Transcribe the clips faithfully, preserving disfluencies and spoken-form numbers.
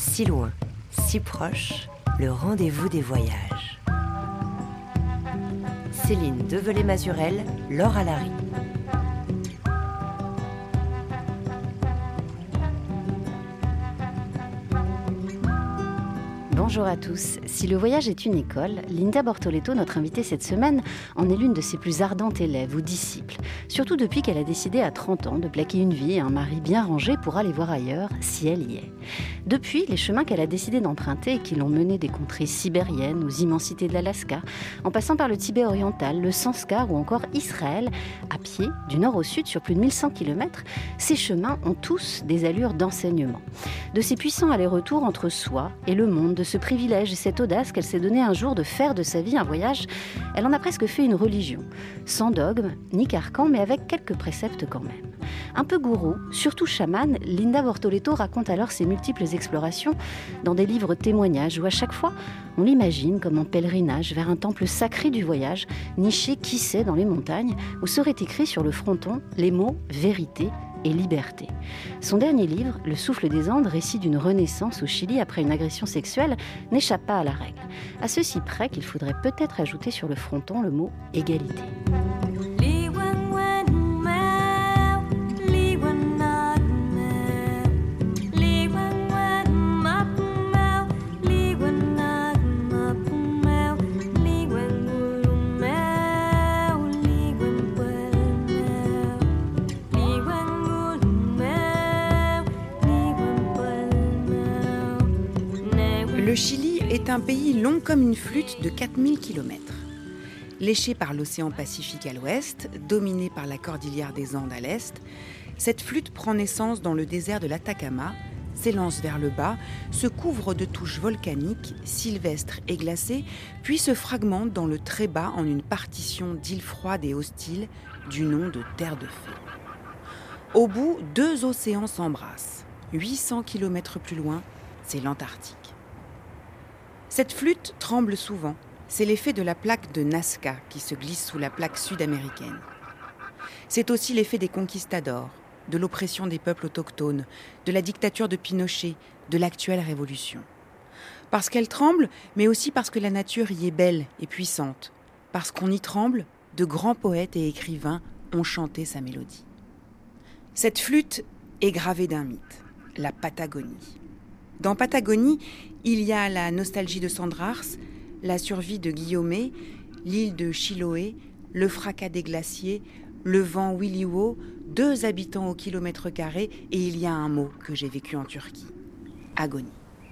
si loin, si proche, le rendez-vous des voyages. Céline Develay-Mazurel, Laure Alary. Bonjour à tous. Si le voyage est une école, Linda Bortoleto, notre invitée cette semaine, en est l'une de ses plus ardentes élèves ou disciples. Surtout depuis qu'elle a décidé à trente ans de plaquer une vie et un mari bien rangé pour aller voir ailleurs, si elle y est. Depuis, les chemins qu'elle a décidé d'emprunter et qui l'ont menée des contrées sibériennes aux immensités de l'Alaska, en passant par le Tibet oriental, le Sanskar ou encore Israël, à pied, du nord au sud sur plus de mille cent kilomètres, ces chemins ont tous des allures d'enseignement. De ces puissants allers-retours entre soi et le monde, de ce privilège et cette audace qu'elle s'est donné un jour de faire de sa vie un voyage, elle en a presque fait une religion. Sans dogme, ni carcan, mais avec quelques préceptes quand même. Un peu gourou, surtout chamane, Linda Bortoleto raconte alors ses multiples explorations dans des livres témoignages où à chaque fois, on l'imagine comme en pèlerinage vers un temple sacré du voyage, niché qui sait dans les montagnes, où seraient écrits sur le fronton les mots « vérité » et liberté. Son dernier livre, Le souffle des Andes, récit d'une renaissance au Chili après une agression sexuelle, n'échappe pas à la règle. À ceci près qu'il faudrait peut-être ajouter sur le fronton le mot égalité. Le Chili est un pays long comme une flûte de quatre mille kilomètres. Léché par l'océan Pacifique à l'ouest, dominé par la cordillère des Andes à l'est, cette flûte prend naissance dans le désert de l'Atacama, s'élance vers le bas, se couvre de touches volcaniques, sylvestres et glacées, puis se fragmente dans le très bas en une partition d'îles froides et hostiles du nom de Terre de Feu. Au bout, deux océans s'embrassent. huit cents kilomètres plus loin, c'est l'Antarctique. Cette flûte tremble souvent. C'est l'effet de la plaque de Nazca qui se glisse sous la plaque sud-américaine. C'est aussi l'effet des conquistadors, de l'oppression des peuples autochtones, de la dictature de Pinochet, de l'actuelle révolution. Parce qu'elle tremble, mais aussi parce que la nature y est belle et puissante. Parce qu'on y tremble, de grands poètes et écrivains ont chanté sa mélodie. Cette flûte est gravée d'un mythe, la Patagonie. Dans Patagonie, il y a la nostalgie de Sandrars, la survie de Guillaume, l'île de Chiloé, le fracas des glaciers, le vent Wiliwo, deux habitants au kilomètre carré, et il y a un mot que j'ai vécu en Turquie, agonie.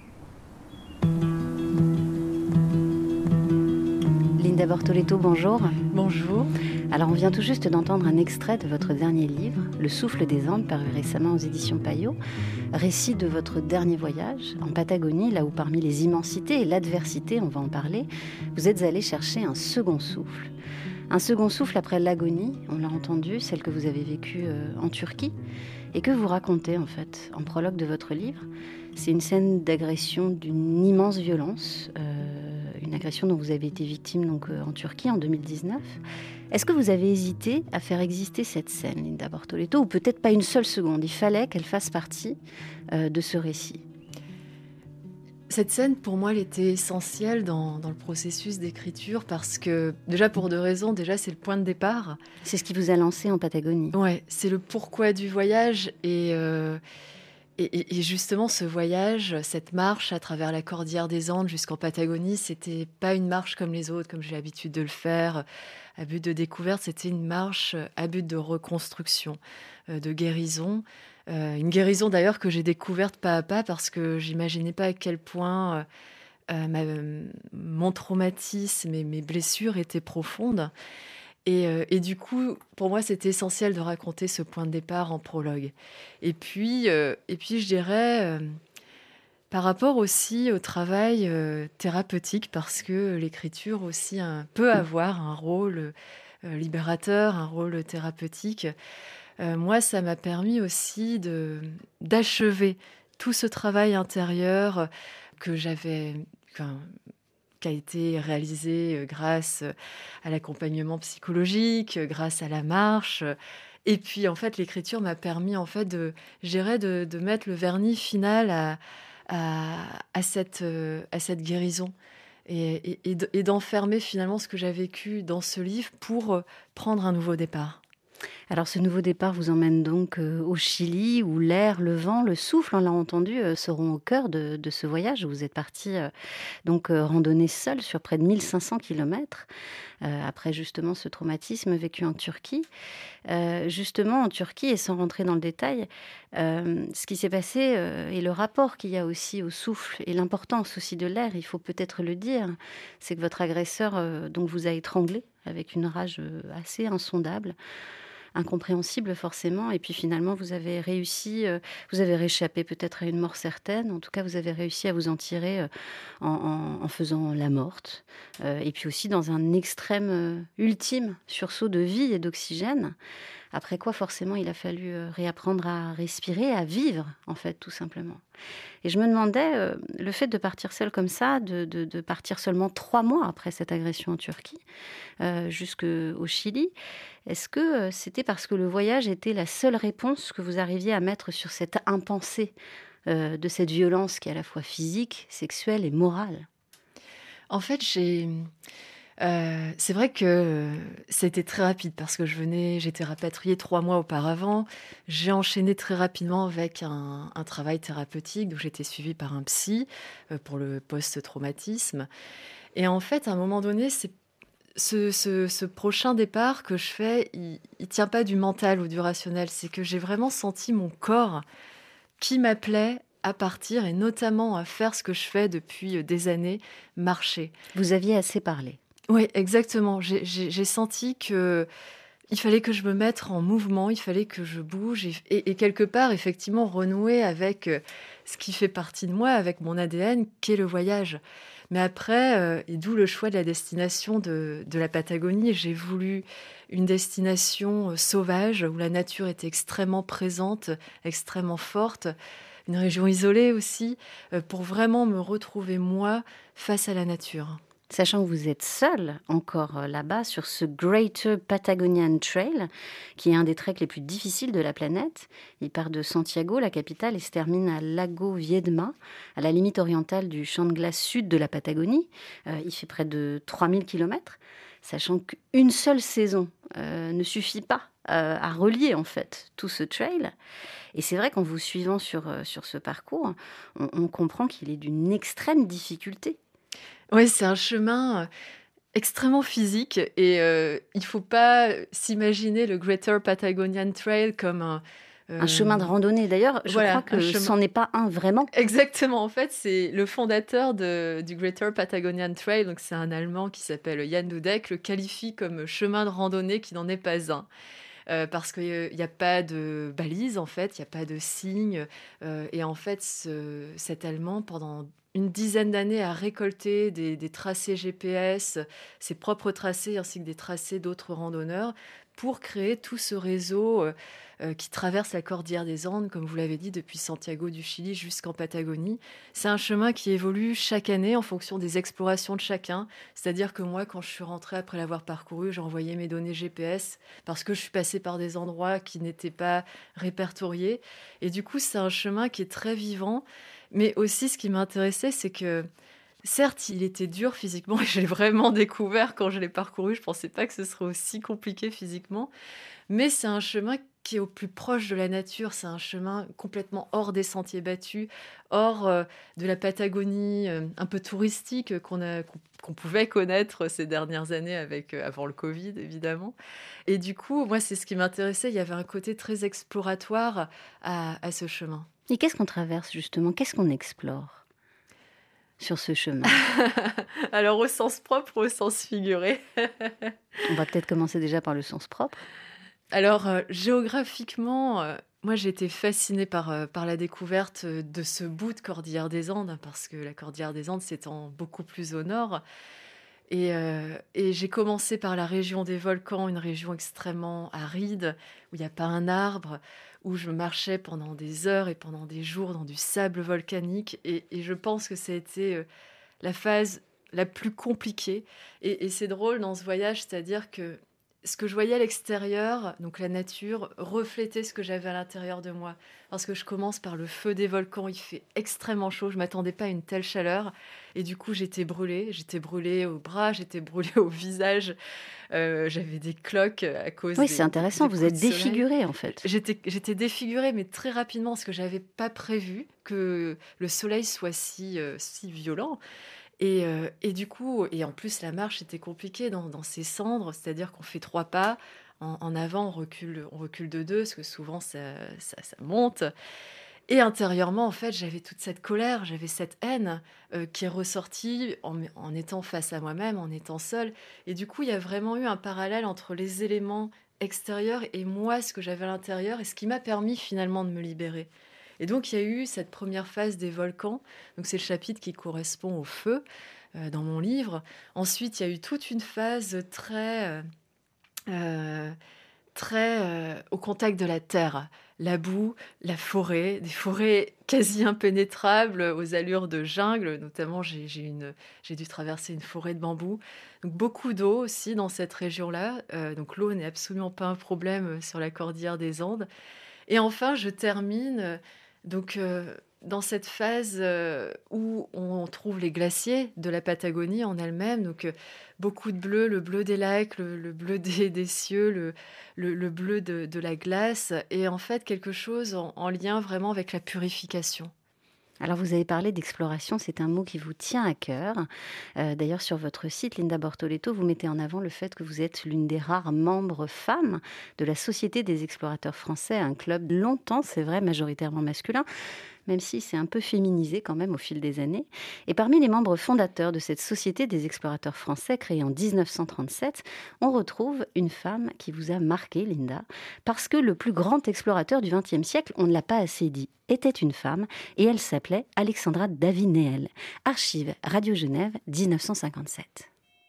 Linda Bortoleto, bonjour. Bonjour. Alors on vient tout juste d'entendre un extrait de votre dernier livre, Le souffle des Andes, paru récemment aux éditions Payot, récit de votre dernier voyage en Patagonie, là où parmi les immensités et l'adversité, on va en parler, vous êtes allé chercher un second souffle. Un second souffle après l'agonie, on l'a entendu, celle que vous avez vécue euh, en Turquie, et que vous racontez en fait en prologue de votre livre. C'est une scène d'agression d'une immense violence, euh, une agression dont vous avez été victime donc, euh, en Turquie en deux mille dix-neuf. Est-ce que vous avez hésité à faire exister cette scène, Linda Bortoleto, ou peut-être pas une seule seconde? Il fallait qu'elle fasse partie euh, de ce récit. Cette scène, pour moi, elle était essentielle dans, dans le processus d'écriture parce que, déjà pour deux raisons. Déjà, c'est le point de départ. C'est ce qui vous a lancé en Patagonie. Ouais, c'est le pourquoi du voyage et... Euh, Et, et justement, ce voyage, cette marche à travers la cordillère des Andes jusqu'en Patagonie, c'était pas une marche comme les autres, comme j'ai l'habitude de le faire, à but de découverte. C'était une marche à but de reconstruction, de guérison. Une guérison d'ailleurs que j'ai découverte pas à pas parce que j'imaginais pas à quel point euh, ma, mon traumatisme et mes blessures étaient profondes. Et, euh, et du coup, pour moi, c'était essentiel de raconter ce point de départ en prologue. Et puis, euh, et puis je dirais, euh, par rapport aussi au travail euh, thérapeutique, parce que l'écriture aussi hein, peut avoir un rôle euh, libérateur, un rôle thérapeutique. Euh, moi, ça m'a permis aussi de, d'achever tout ce travail intérieur que j'avais... Enfin, qui a été réalisé grâce à l'accompagnement psychologique, grâce à la marche. Et puis, en fait, l'écriture m'a permis, en fait, de gérer, de, de mettre le vernis final à, à, à, cette, euh, à cette guérison et, et, et d- et d'enfermer finalement ce que j'ai vécu dans ce livre pour euh, prendre un nouveau départ. Alors ce nouveau départ vous emmène donc euh, au Chili, où l'air, le vent, le souffle, on l'a entendu, euh, seront au cœur de, de ce voyage. Vous êtes parti euh, donc euh, randonner seul sur près de mille cinq cents kilomètres, euh, après justement ce traumatisme vécu en Turquie. Euh, justement en Turquie, et sans rentrer dans le détail, euh, ce qui s'est passé euh, et le rapport qu'il y a aussi au souffle et l'importance aussi de l'air, il faut peut-être le dire, c'est que votre agresseur euh, donc vous a étranglé avec une rage euh, assez insondable, incompréhensible forcément, et puis finalement vous avez réussi, euh, vous avez réchappé peut-être à une mort certaine, en tout cas vous avez réussi à vous en tirer euh, en, en- en faisant la morte, euh, et puis aussi dans un extrême euh, ultime sursaut de vie et d'oxygène, après quoi forcément il a fallu euh, réapprendre à respirer, à vivre en fait tout simplement. Et je me demandais, euh, le fait de partir seul comme ça, de, de- de partir seulement trois mois après cette agression en Turquie, euh, jusqu'au Chili, est-ce que euh, c'était parce que le voyage était la seule réponse que vous arriviez à mettre sur cette impensée euh, de cette violence qui est à la fois physique, sexuelle et morale? En fait, j'ai, euh, c'est vrai que c'était très rapide parce que je venais, j'étais rapatriée trois mois auparavant. J'ai enchaîné très rapidement avec un, un travail thérapeutique, donc j'étais suivie par un psy euh, pour le post-traumatisme. Et en fait, à un moment donné, c'est ce, ce- ce prochain départ que je fais, il, il tient pas du mental ou du rationnel. C'est que j'ai vraiment senti mon corps qui m'appelait à partir et notamment à faire ce que je fais depuis euh, des années, marcher. Vous aviez assez parlé. Oui, exactement. J'ai j'ai- j'ai senti que il fallait que je me mette en mouvement, il fallait que je bouge et, et- et quelque part, effectivement, renouer avec euh, ce qui fait partie de moi, avec mon A D N, qui est le voyage. Mais après, euh, et d'où le choix de la destination de, de la Patagonie, j'ai voulu une destination euh, sauvage où la nature était extrêmement présente, extrêmement forte, une région isolée aussi, euh, pour vraiment me retrouver moi face à la nature. Sachant que vous êtes seul encore euh, là-bas sur ce Greater Patagonian Trail, qui est un des treks les plus difficiles de la planète. Il part de Santiago, la capitale, et se termine à Lago Viedma, à la limite orientale du champ de glace sud de la Patagonie. Euh, il fait près de trois mille kilomètres, sachant qu'une seule saison euh, ne suffit pas euh, à relier en fait tout ce trail. Et c'est vrai qu'en vous suivant sur, euh, sur ce parcours, on, on comprend qu'il est d'une extrême difficulté. Oui, c'est un chemin euh, extrêmement physique et euh, il faut pas s'imaginer le Greater Patagonian Trail comme un... Un chemin de euh, randonnée. D'ailleurs, je crois voilà, un que chemin... c'en est pas un vraiment. Exactement, en fait, c'est le fondateur de, du Greater Patagonian Trail, donc c'est un Allemand qui s'appelle Jan Dudek, le qualifie comme chemin de randonnée qui n'en est pas un. Euh, parce qu'il n'y a pas de balise, en fait, il n'y a pas de signe. Euh, et en fait, ce- cet Allemand, pendant une dizaine d'années, a récolté des, des tracés G P S, ses propres tracés, ainsi que des tracés d'autres randonneurs, pour créer tout ce réseau euh, euh, qui traverse la cordillère des Andes, comme vous l'avez dit, depuis Santiago du Chili jusqu'en Patagonie. C'est un chemin qui évolue chaque année en fonction des explorations de chacun. C'est-à-dire que moi, quand je suis rentrée après l'avoir parcouru, j'ai envoyé mes données G P S parce que je suis passée par des endroits qui n'étaient pas répertoriés. Et du coup, c'est un chemin qui est très vivant. Mais aussi, ce qui m'intéressait, c'est que, certes, il était dur physiquement, et je l'ai vraiment découvert quand je l'ai parcouru. Je ne pensais pas que ce serait aussi compliqué physiquement. Mais c'est un chemin qui est au plus proche de la nature. C'est un chemin complètement hors des sentiers battus, hors euh, de la Patagonie, euh, un peu touristique euh, qu'on a, qu'on, qu'on pouvait connaître ces dernières années avec, euh, avant le Covid, évidemment. Et du coup, moi, c'est ce qui m'intéressait. Il y avait un côté très exploratoire à, à ce chemin. Et qu'est-ce qu'on traverse justement? Qu'est-ce qu'on explore sur ce chemin? Alors, au sens propre ou au sens figuré? On va peut-être commencer déjà par le sens propre. Alors, euh, géographiquement, euh, moi j'ai été fascinée par, euh, par la découverte euh, de ce bout de Cordillère des Andes, parce que la Cordillère des Andes s'étend beaucoup plus au nord. Et, euh, et j'ai commencé par la région des volcans, une région extrêmement aride, où il n'y a pas un arbre, où je marchais pendant des heures et pendant des jours dans du sable volcanique. Et, et je pense que ça a été euh, la phase la plus compliquée. Et, et c'est drôle dans ce voyage, c'est-à-dire que ce que je voyais à l'extérieur, donc la nature, reflétait ce que j'avais à l'intérieur de moi. Parce que je commence par le feu des volcans, il fait extrêmement chaud, je ne m'attendais pas à une telle chaleur. Et du coup, j'étais brûlée, j'étais brûlée aux bras, j'étais brûlée au visage, euh, j'avais des cloques à cause Oui, des, c'est intéressant, des vous coups êtes de soleil. défigurée en fait. J'étais, j'étais défigurée, mais très rapidement, parce que je n'avais pas prévu que le soleil soit si, euh, si violent. Et, euh, et du coup, et en plus, la marche était compliquée dans, dans ces cendres, c'est-à-dire qu'on fait trois pas, en, en avant, on recule, on recule de deux, parce que souvent, ça, ça, ça monte. Et intérieurement, en fait, j'avais toute cette colère, j'avais cette haine euh, qui est ressortie en, en étant face à moi-même, en étant seule. Et du coup, il y a vraiment eu un parallèle entre les éléments extérieurs et moi, ce que j'avais à l'intérieur, et ce qui m'a permis finalement de me libérer. Et donc, il y a eu cette première phase des volcans. Donc, c'est le chapitre qui correspond au feu euh, dans mon livre. Ensuite, il y a eu toute une phase très, euh, euh, très euh, au contact de la terre. La boue, la forêt, des forêts quasi impénétrables aux allures de jungle. Notamment, j'ai, j'ai, une, j'ai dû traverser une forêt de bambous. Donc, beaucoup d'eau aussi dans cette région-là. Euh, donc, l'eau n'est absolument pas un problème sur la cordillère des Andes. Et enfin, je termine euh, donc, euh, dans cette phase euh, où on trouve les glaciers de la Patagonie en elle-même. Donc, euh, beaucoup de bleu, le bleu des lacs, le, le bleu des, des cieux, le, le, le bleu de, de la glace. Et en fait, quelque chose en, en lien vraiment avec la purification. Alors vous avez parlé d'exploration, c'est un mot qui vous tient à cœur. Euh, d'ailleurs sur votre site, Linda Bortoleto, vous mettez en avant le fait que vous êtes l'une des rares membres femmes de la Société des explorateurs français, un club longtemps, c'est vrai, majoritairement masculin, même si c'est un peu féminisé quand même au fil des années. Et parmi les membres fondateurs de cette Société des explorateurs français, créée en dix-neuf cent trente-sept, on retrouve une femme qui vous a marqué, Linda, parce que le plus grand explorateur du vingtième siècle, on ne l'a pas assez dit, était une femme, et elle s'appelait Alexandra David-Néel. Archives Radio Genève, dix-neuf cent cinquante-sept.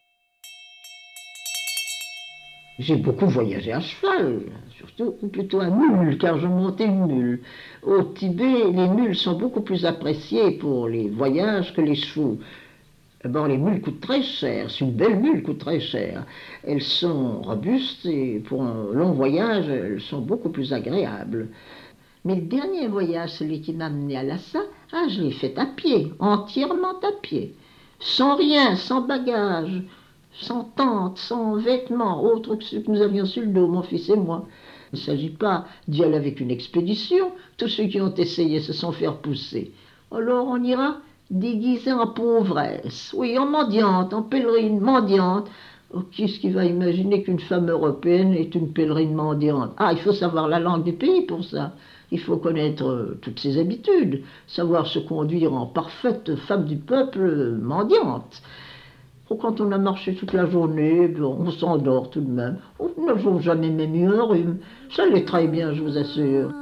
J'ai beaucoup voyagé à cheval, surtout, ou plutôt à mule, car je montais une mule. Au Tibet, les mules sont beaucoup plus appréciées pour les voyages que les chevaux. D'abord, les mules coûtent très cher, c'est une belle mule coûte très cher. Elles sont robustes et pour un long voyage, elles sont beaucoup plus agréables. Mais le dernier voyage, celui qui m'a amené à Lhasa, ah, je l'ai fait à pied, entièrement à pied, sans rien, sans bagages, sans tente, sans vêtements, autres que ceux que nous avions sur le dos, mon fils et moi. Il ne s'agit pas d'y aller avec une expédition, tous ceux qui ont essayé se sont fait repousser. Alors on ira déguisé en pauvresse, oui, en mendiante, en pèlerine mendiante. Oh, qui est-ce qui va imaginer qu'une femme européenne est une pèlerine mendiante? Ah, il faut savoir la langue du pays pour ça. Il faut connaître euh, toutes ses habitudes, savoir se conduire en parfaite femme du peuple euh, mendiante. Oh, quand on a marché toute la journée, bon, on s'endort tout de même. Oh, nous n'avons jamais même eu un rhume. Ça allait très bien, je vous assure.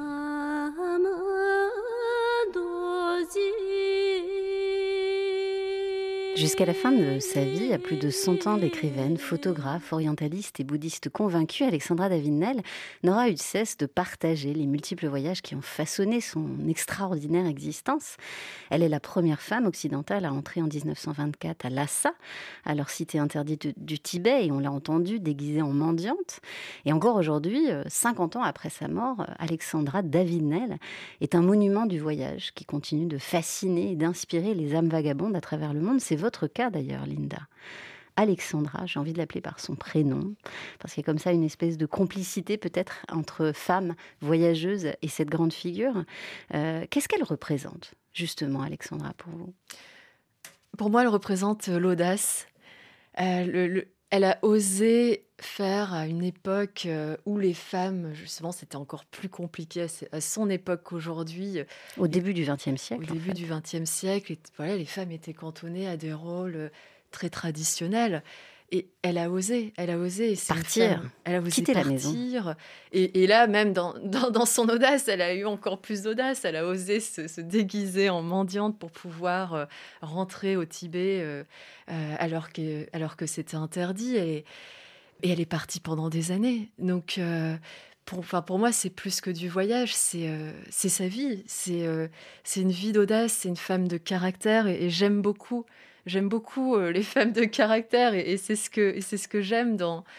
Jusqu'à la fin de sa vie, à plus de cent ans d'écrivaine, photographe, orientaliste et bouddhiste convaincue, Alexandra David-Néel n'aura eu de cesse de partager les multiples voyages qui ont façonné son extraordinaire existence. Elle est la première femme occidentale à entrer en dix-neuf cent vingt-quatre à Lhasa, alors cité interdite du Tibet, et on l'a entendu déguisée en mendiante. Et encore aujourd'hui, cinquante ans après sa mort, Alexandra David-Néel est un monument du voyage qui continue de fasciner et d'inspirer les âmes vagabondes à travers le monde. C'est votre cas d'ailleurs, Linda. Alexandra, j'ai envie de l'appeler par son prénom, parce qu'il y a comme ça une espèce de complicité peut-être entre femmes voyageuses et cette grande figure. Euh, qu'est-ce qu'elle représente, justement, Alexandra, pour vous? Pour moi, elle représente l'audace. Euh, le, le, elle a osé faire à une époque où les femmes, justement, c'était encore plus compliqué à son époque qu'aujourd'hui. Au début du vingtième siècle. Au début en fait. du vingtième siècle, et, voilà, les femmes étaient cantonnées à des rôles très traditionnels. Et elle a osé, elle a osé partir, femme, elle a osé quitter partir. la maison. Et, et là, même dans, dans, dans son audace, elle a eu encore plus d'audace. Elle a osé se, se déguiser en mendiante pour pouvoir euh, rentrer au Tibet euh, euh, alors, que, alors que c'était interdit. Et, et elle est partie pendant des années. Donc, euh, pour, enfin, pour moi, c'est plus que du voyage, c'est, euh, c'est sa vie. C'est, euh, c'est une vie d'audace, c'est une femme de caractère. Et, et j'aime beaucoup... J'aime beaucoup euh, les femmes de caractère et, et, c'est ce que, et c'est ce que j'aime dans,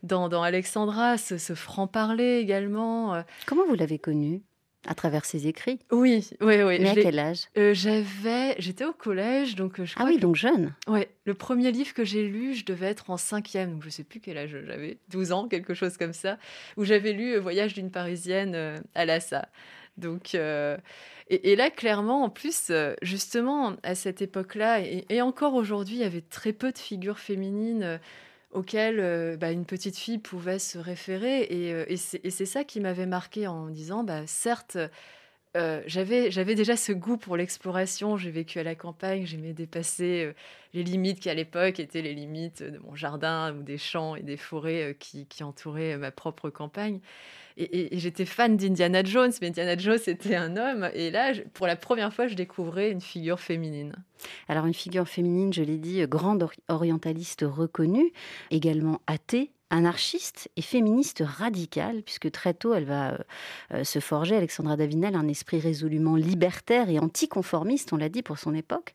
dans, dans Alexandra, ce, ce franc-parler également. Comment vous l'avez connue ? À travers ses écrits ? Oui, oui, oui. Mais à quel âge ? euh, J'avais, j'étais au collège, donc je Ah crois oui, que, donc jeune. ouais, le premier livre que j'ai lu, je devais être en cinquième, donc je ne sais plus quel âge j'avais, douze ans, quelque chose comme ça, où j'avais lu euh, Voyage d'une Parisienne euh, à Lhasa. Donc, euh, et, et là, clairement, en plus, euh, justement, à cette époque-là, et, et encore aujourd'hui, il y avait très peu de figures féminines euh, auxquelles euh, bah, une petite fille pouvait se référer. Et, euh, et, c'est, et c'est ça qui m'avait marqué en me disant, bah, certes, euh, j'avais, j'avais déjà ce goût pour l'exploration. J'ai vécu à la campagne, j'aimais dépasser euh, les limites qui, à l'époque, étaient les limites de mon jardin ou des champs et des forêts euh, qui, qui entouraient euh, ma propre campagne. Et, et, et j'étais fan d'Indiana Jones, mais Indiana Jones était un homme. Et là, je, pour la première fois, je découvrais une figure féminine. Alors, une figure féminine, je l'ai dit, grande ori- orientaliste reconnue, également athée, anarchiste et féministe radicale, puisque très tôt, elle va euh, se forger, Alexandra Davinel, un esprit résolument libertaire et anticonformiste, on l'a dit, pour son époque.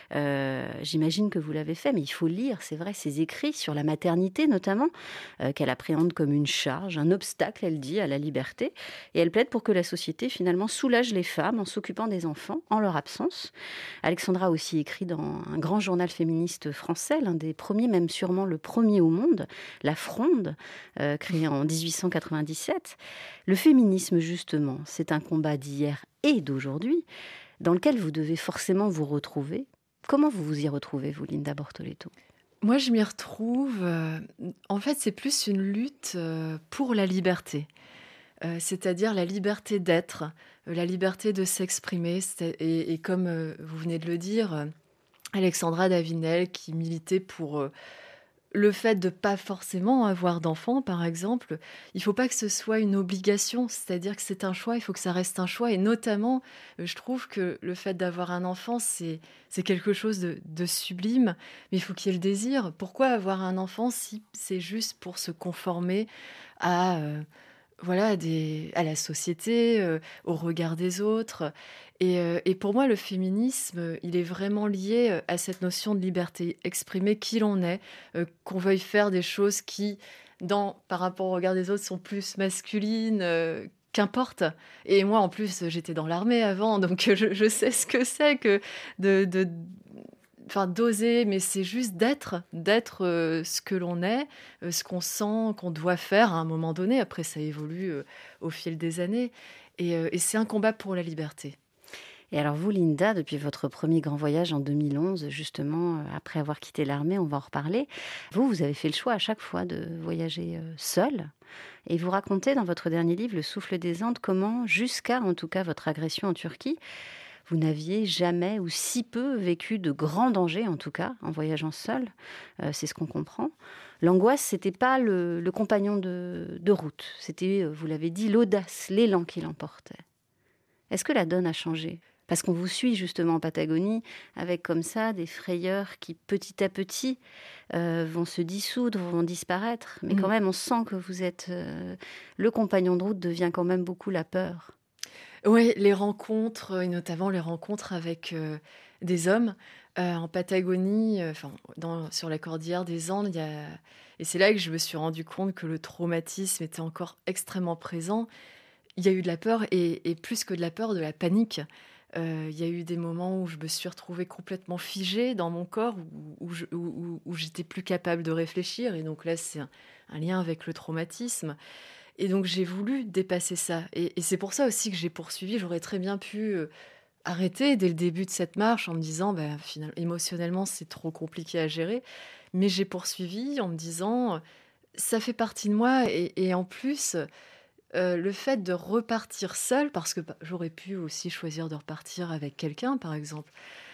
Euh, j'imagine que vous l'avez fait, mais il faut lire, c'est vrai, ses écrits sur la maternité, notamment, euh, qu'elle appréhende comme une charge, un obstacle, elle dit, à la liberté. Et elle plaide pour que la société, finalement, soulage les femmes en s'occupant des enfants, en leur absence. Alexandra a aussi écrit dans un grand journal féministe français, l'un des premiers, même sûrement le premier au monde, La Fronde, euh, créé en dix-huit cent quatre-vingt-dix-sept. Le féminisme, justement, c'est un combat d'hier et d'aujourd'hui, dans lequel vous devez forcément vous retrouver. Comment vous vous y retrouvez, vous, Linda Bortoleto ? Moi, je m'y retrouve. Euh, en fait, c'est plus une lutte euh, pour la liberté. Euh, c'est-à-dire la liberté d'être, euh, la liberté de s'exprimer. Et, et comme euh, vous venez de le dire, euh, Alexandra Davinel, qui militait pour euh, le fait de ne pas forcément avoir d'enfants, par exemple, il ne faut pas que ce soit une obligation, c'est-à-dire que c'est un choix, il faut que ça reste un choix. Et notamment, euh, je trouve que le fait d'avoir un enfant, c'est, c'est quelque chose de, de sublime, mais il faut qu'il y ait le désir. Pourquoi avoir un enfant si c'est juste pour se conformer à... Euh, voilà, des, à la société, euh, au regard des autres. Et, euh, et pour moi, le féminisme, il est vraiment lié à cette notion de liberté, exprimer qui l'on est, euh, qu'on veuille faire des choses qui, dans, par rapport au regard des autres, sont plus masculines, euh, qu'importe. Et moi, en plus, j'étais dans l'armée avant, donc je, je sais ce que c'est que de... de Enfin, d'oser, mais c'est juste d'être, d'être euh, ce que l'on est, euh, ce qu'on sent, qu'on doit faire à un moment donné. Après, ça évolue euh, au fil des années. Et, euh, et c'est un combat pour la liberté. Et alors vous, Linda, depuis votre premier grand voyage en deux mille onze, justement, après avoir quitté l'armée, on va en reparler, vous, vous avez fait le choix à chaque fois de voyager euh, seule. Et vous racontez dans votre dernier livre, Le Souffle des Andes, comment, jusqu'à en tout cas votre agression en Turquie, vous n'aviez jamais ou si peu vécu de grands dangers, en tout cas, en voyageant seul. Euh, c'est ce qu'on comprend. L'angoisse, c'était pas le, le compagnon de, de route. C'était, vous l'avez dit, l'audace, l'élan qui l'emportait. Est-ce que la donne a changé ? Parce qu'on vous suit justement en Patagonie, avec comme ça des frayeurs qui, petit à petit, euh, vont se dissoudre, vont disparaître. Mais quand même, on sent que vous êtes... Euh, le compagnon de route devient quand même beaucoup la peur. Oui, les rencontres, et notamment les rencontres avec euh, des hommes euh, en Patagonie, euh, enfin, dans, sur la cordillère des Andes. Il y a... Et c'est là que je me suis rendu compte que le traumatisme était encore extrêmement présent. Il y a eu de la peur, et, et plus que de la peur, de la panique. Euh, il y a eu des moments où je me suis retrouvée complètement figée dans mon corps, où, où, je, où, où j'étais plus capable de réfléchir. Et donc là, c'est un, un lien avec le traumatisme. Et donc, j'ai voulu dépasser ça. Et, et c'est pour ça aussi que j'ai poursuivi. J'aurais très bien pu euh, arrêter dès le début de cette marche en me disant, bah, finalement, émotionnellement, c'est trop compliqué à gérer. Mais j'ai poursuivi en me disant, ça fait partie de moi. Et, et en plus, euh, le fait de repartir seule, parce que bah, j'aurais pu aussi choisir de repartir avec quelqu'un, par exemple.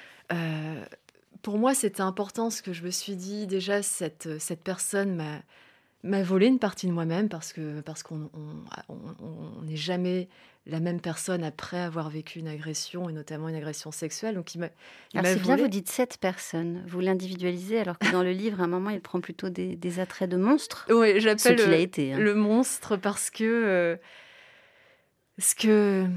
Euh, pour moi, c'était important, ce que je me suis dit. Déjà, cette, cette personne m'a... m'a volé une partie de moi-même parce que parce qu'on on n'est jamais la même personne après avoir vécu une agression, et notamment une agression sexuelle. Donc il m'a, il alors m'a c'est volé. Bien, vous dites cette personne, vous l'individualisez, alors que dans le livre, à un moment, il prend plutôt des, des attraits de monstre. Oui, j'appelle ce qu'il le, a été, hein. le monstre parce que euh, ce que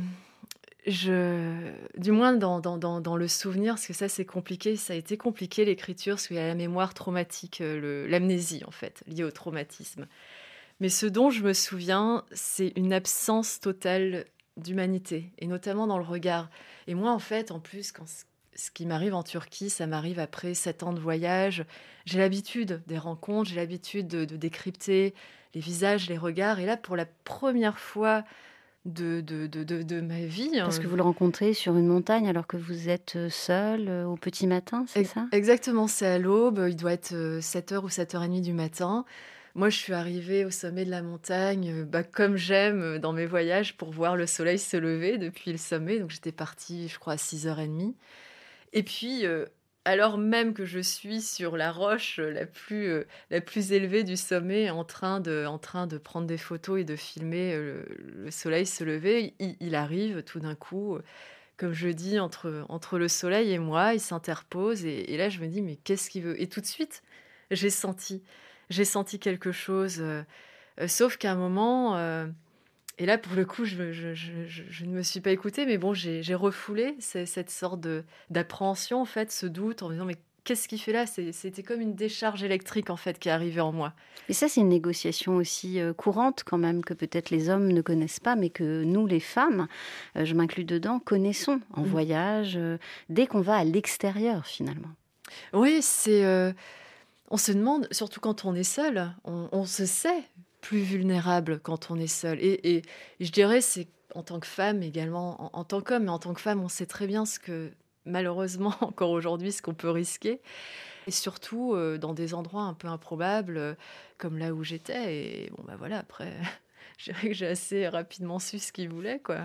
je, du moins dans, dans, dans, dans le souvenir, parce que ça c'est compliqué, ça a été compliqué l'écriture, parce qu'il y a la mémoire traumatique, le, l'amnésie en fait, liée au traumatisme. Mais ce dont je me souviens, c'est une absence totale d'humanité, et notamment dans le regard. Et moi, en fait, en plus, quand c- ce qui m'arrive en Turquie, ça m'arrive après sept ans de voyage. J'ai l'habitude des rencontres, j'ai l'habitude de, de décrypter les visages, les regards. Et là, pour la première fois de, de, de, de, de ma vie... Parce hein, que vous le rencontrez sur une montagne alors que vous êtes seul euh, au petit matin, c'est ex- ça? Exactement, c'est à l'aube, il doit être euh, sept heures ou sept heures trente du matin. Moi, je suis arrivée au sommet de la montagne, euh, bah, comme j'aime euh, dans mes voyages, pour voir le soleil se lever depuis le sommet. Donc j'étais partie, je crois, à six heures trente. Et puis, euh, alors même que je suis sur la roche euh, la plus, euh, la plus élevée du sommet, en train de, en train de prendre des photos et de filmer euh, le, le soleil se lever, il, il arrive tout d'un coup, euh, comme je dis, entre, entre le soleil et moi, il s'interpose. Et, et là, je me dis, mais qu'est-ce qu'il veut? Et tout de suite, j'ai senti, j'ai senti quelque chose. euh, euh, sauf qu'à un moment... euh, et là, pour le coup, je, je- je- je- je ne me suis pas écoutée, mais bon, j'ai j'ai refoulé ce- cette sorte de- d'appréhension, en fait, ce doute, en me disant, mais qu'est-ce qu'il fait là? C'est- C'était comme une décharge électrique, en fait, qui est arrivée en moi. Et ça, c'est une négociation aussi euh, courante quand même, que peut-être les hommes ne connaissent pas, mais que nous, les femmes, euh, je m'inclus dedans, connaissons en Mm. voyage, euh, dès qu'on va à l'extérieur finalement. Oui, c'est... euh, on se demande, surtout quand on est seul, on, on se sait plus vulnérable quand on est seul. Et, et je dirais, c'est en tant que femme également, en, en tant qu'homme, mais en tant que femme, on sait très bien ce que, malheureusement, encore aujourd'hui, ce qu'on peut risquer. Et surtout euh, dans des endroits un peu improbables, euh, comme là où j'étais. Et bon, bah voilà, après, je dirais que j'ai assez rapidement su ce qu'il voulait, quoi.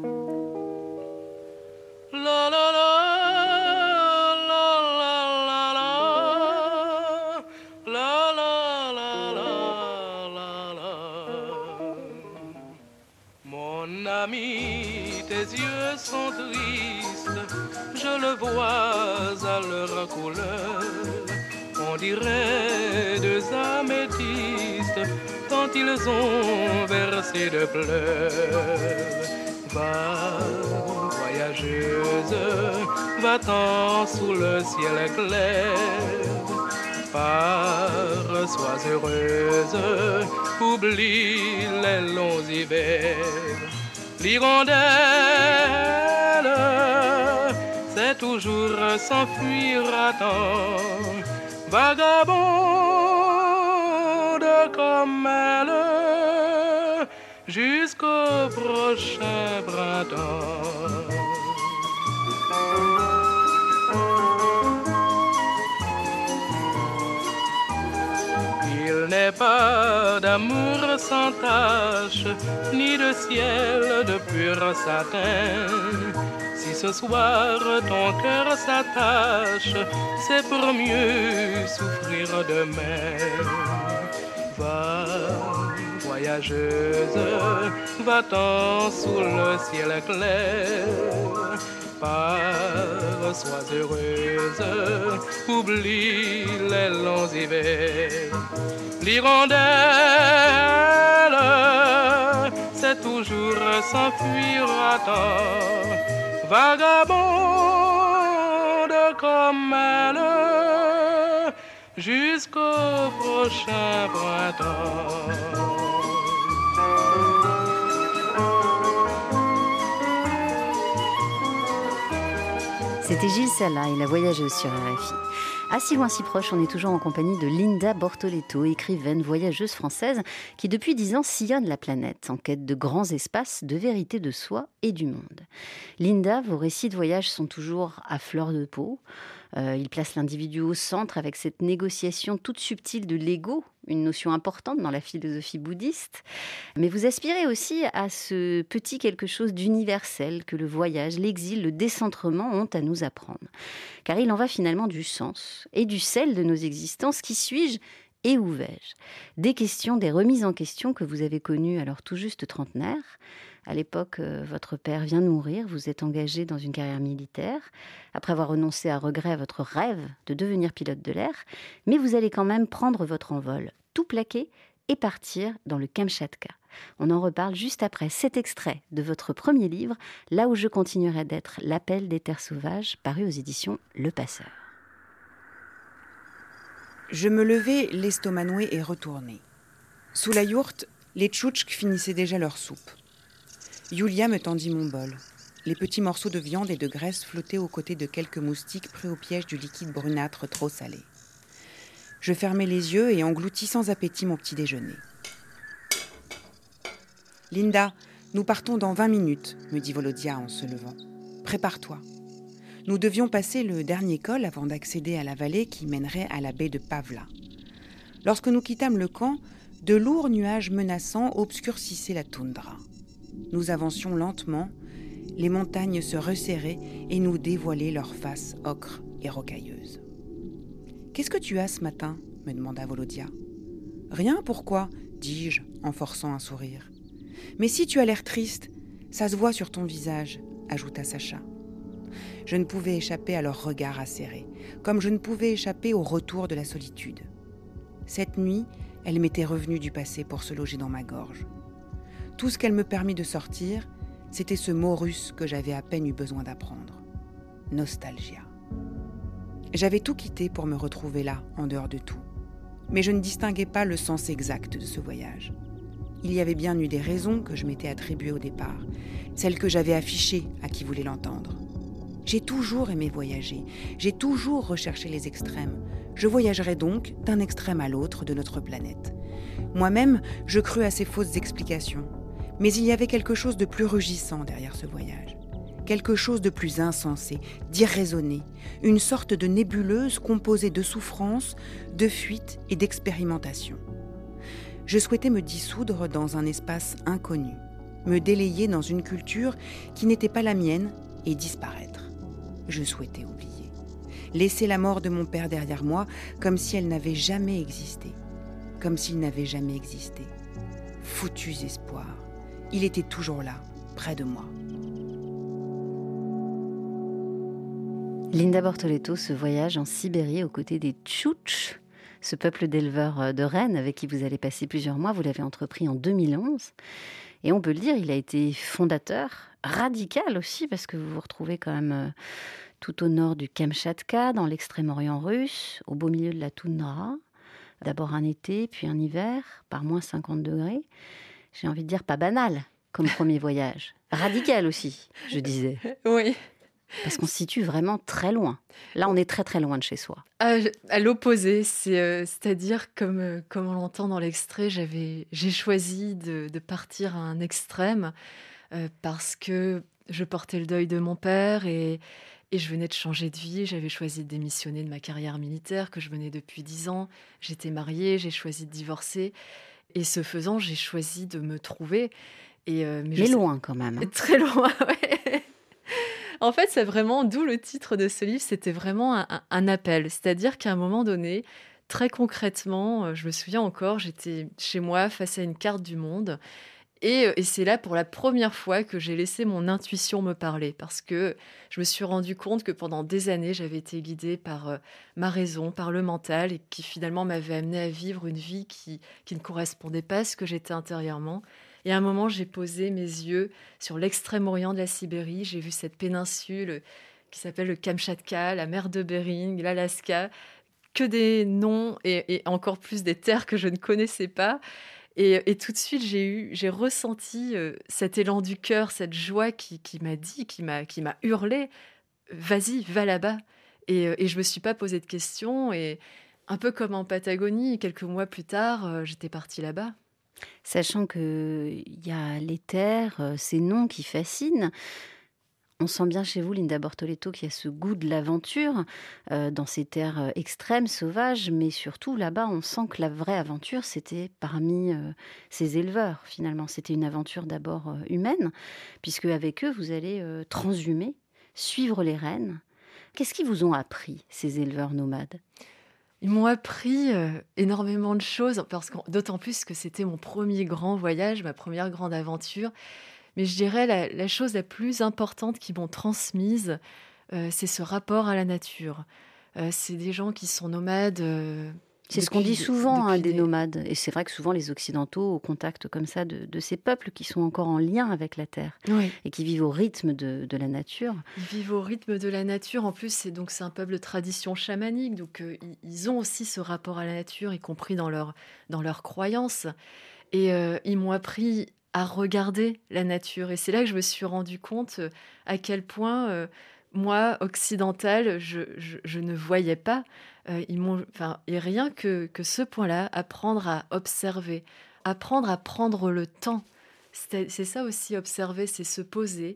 La la la la la la la la la la la la. Mon ami, tes yeux sont tristes, je le vois à leur couleur. On dirait deux améthystes quand ils ont versé de pleurs. Va, voyageuse, va-t'en sous le ciel clair. Pars, sois heureuse, oublie les longs hivers. L'hirondelle, c'est toujours s'enfuir à temps. Vagabonde comme elle, jusqu'au prochain printemps. Il n'est pas d'amour sans tache, ni de ciel de pur satin. Si ce soir ton cœur s'attache, c'est pour mieux souffrir demain. Va, voyageuse, va-t'en sous le ciel clair. Pars, sois heureuse, oublie les longs hivers. L'hirondelle, c'est toujours s'enfuir à temps. Vagabonde comme elle, jusqu'au prochain printemps. C'était Gilles Sala et la voyageuse sur R F I. À si loin si proche, on est toujours en compagnie de Linda Bortoletto, écrivaine, voyageuse française, qui depuis dix ans sillonne la planète en quête de grands espaces, de vérité de soi et du monde. Linda, vos récits de voyage sont toujours à fleur de peau. Euh, ils placent l'individu au centre avec cette négociation toute subtile de l'ego, une notion importante dans la philosophie bouddhiste. Mais vous aspirez aussi à ce petit quelque chose d'universel que le voyage, l'exil, le décentrement ont à nous apprendre. Car il en va finalement du sens et du sel de nos existences. Qui suis-je et où vais-je? Des questions, des remises en question que vous avez connues alors tout juste trentenaire. À l'époque, euh, votre père vient de mourir, vous êtes engagé dans une carrière militaire, après avoir renoncé à regret à votre rêve de devenir pilote de l'air, mais vous allez quand même prendre votre envol, tout plaquer et partir dans le Kamchatka. On en reparle juste après cet extrait de votre premier livre, Là où je continuerai d'être, l'appel des terres sauvages, paru aux éditions Le Passeur. Je me levai, l'estomac noué et retourné. Sous la yourte, les tchoutchks finissaient déjà leur soupe. Yulia me tendit mon bol. Les petits morceaux de viande et de graisse flottaient aux côtés de quelques moustiques pris au piège du liquide brunâtre trop salé. Je fermai les yeux et engloutis sans appétit mon petit déjeuner. « Linda, nous partons dans vingt minutes, me dit Volodia en se levant. Prépare-toi. » Nous devions passer le dernier col avant d'accéder à la vallée qui mènerait à la baie de Pavla. Lorsque nous quittâmes le camp, de lourds nuages menaçants obscurcissaient la toundra. Nous avancions lentement, les montagnes se resserraient et nous dévoilaient leurs faces ocre et rocailleuses. « Qu'est-ce que tu as ce matin ?» me demanda Volodia. « Rien, pourquoi ?» dis-je en forçant un sourire. « Mais si tu as l'air triste, ça se voit sur ton visage » ajouta Sacha. Je ne pouvais échapper à leur regard acéré, comme je ne pouvais échapper au retour de la solitude. Cette nuit, elle m'était revenue du passé pour se loger dans ma gorge. Tout ce qu'elle me permit de sortir, c'était ce mot russe que j'avais à peine eu besoin d'apprendre. Nostalgia. J'avais tout quitté pour me retrouver là, en dehors de tout. Mais je ne distinguais pas le sens exact de ce voyage. Il y avait bien eu des raisons que je m'étais attribuées au départ, celles que j'avais affichées à qui voulait l'entendre. J'ai toujours aimé voyager, j'ai toujours recherché les extrêmes. Je voyagerai donc d'un extrême à l'autre de notre planète. Moi-même, je crus à ces fausses explications. Mais il y avait quelque chose de plus rugissant derrière ce voyage. Quelque chose de plus insensé, d'irraisonné. Une sorte de nébuleuse composée de souffrance, de fuite et d'expérimentation. Je souhaitais me dissoudre dans un espace inconnu, me délayer dans une culture qui n'était pas la mienne et disparaître. Je souhaitais oublier. Laisser la mort de mon père derrière moi comme si elle n'avait jamais existé. Comme s'il n'avait jamais existé. Foutus espoirs. Il était toujours là, près de moi. Linda Bortoleto, ce voyage en Sibérie aux côtés des Tchoutchks, ce peuple d'éleveurs de rennes avec qui vous allez passer plusieurs mois, vous l'avez entrepris en deux mille onze. Et on peut le dire, il a été fondateur, radical aussi, parce que vous vous retrouvez quand même tout au nord du Kamchatka, dans l'extrême-orient russe, au beau milieu de la toundra. D'abord un été, puis un hiver, par moins cinquante degrés. J'ai envie de dire pas banal comme premier voyage. Radical aussi, je disais. Oui. Parce qu'on se situe vraiment très loin. Là, on est très très loin de chez soi. À, à l'opposé, c'est, euh, c'est-à-dire, comme, euh, comme on l'entend dans l'extrait, j'avais, j'ai choisi de, de partir à un extrême euh, parce que je portais le deuil de mon père et, et je venais de changer de vie. J'avais choisi de démissionner de ma carrière militaire que je menais depuis dix ans. J'étais mariée, j'ai choisi de divorcer. Et ce faisant, j'ai choisi de me trouver. Et, euh, mais mais sais, loin quand même. Hein. Très loin, ouais. En fait, c'est vraiment, d'où le titre de ce livre, c'était vraiment un, un, un appel. C'est-à-dire qu'à un moment donné, très concrètement, je me souviens encore, j'étais chez moi face à une carte du monde. Et, et c'est là pour la première fois que j'ai laissé mon intuition me parler. Parce que je me suis rendu compte que pendant des années, j'avais été guidée par euh, ma raison, par le mental, et qui finalement m'avait amenée à vivre une vie qui, qui ne correspondait pas à ce que j'étais intérieurement. Et à un moment, j'ai posé mes yeux sur l'extrême-orient de la Sibérie. J'ai vu cette péninsule qui s'appelle le Kamchatka, la mer de Bering, l'Alaska, que des noms et, et encore plus des terres que je ne connaissais pas. Et, et tout de suite, j'ai eu, j'ai ressenti euh, cet élan du cœur, cette joie qui, qui m'a dit, qui m'a, qui m'a hurlé, vas-y, va là-bas. Et, et je me suis pas posé de questions. Et un peu comme en Patagonie, quelques mois plus tard, euh, j'étais partie là-bas. Sachant qu'il y a les terres, ces noms qui fascinent. On sent bien chez vous, Linda Bortoleto, qu'il y a ce goût de l'aventure euh, dans ces terres extrêmes, sauvages, mais surtout là-bas, on sent que la vraie aventure, c'était parmi euh, ces éleveurs, finalement. C'était une aventure d'abord euh, humaine, puisque avec eux, vous allez euh, transhumer, suivre les rennes. Qu'est-ce qu'ils vous ont appris, ces éleveurs nomades ? Ils m'ont appris euh, énormément de choses, parce que, d'autant plus que c'était mon premier grand voyage, ma première grande aventure. Mais je dirais la, la chose la plus importante qu'ils m'ont transmise, euh, c'est ce rapport à la nature. Euh, c'est des gens qui sont nomades euh, C'est ce qu'on dit Depuis- souvent, hein, depuis des des- nomades. Et c'est vrai que souvent les Occidentaux, au contact comme ça de, de ces peuples qui sont encore en lien avec la terre Oui. et qui vivent au rythme de, de la nature. Ils vivent au rythme de la nature. En plus, c'est donc c'est un peuple de tradition chamanique, donc euh, ils, ils ont aussi ce rapport à la nature, y compris dans leur dans leurs croyances. Et euh, ils m'ont appris à regarder la nature. Et c'est là que je me suis rendu compte euh, à quel point euh, moi, occidentale, je, je, je ne voyais pas. Euh, ils m'ont, enfin, et rien que que ce point-là, apprendre à observer, apprendre à prendre le temps. C'est c'est ça aussi, observer, c'est se poser,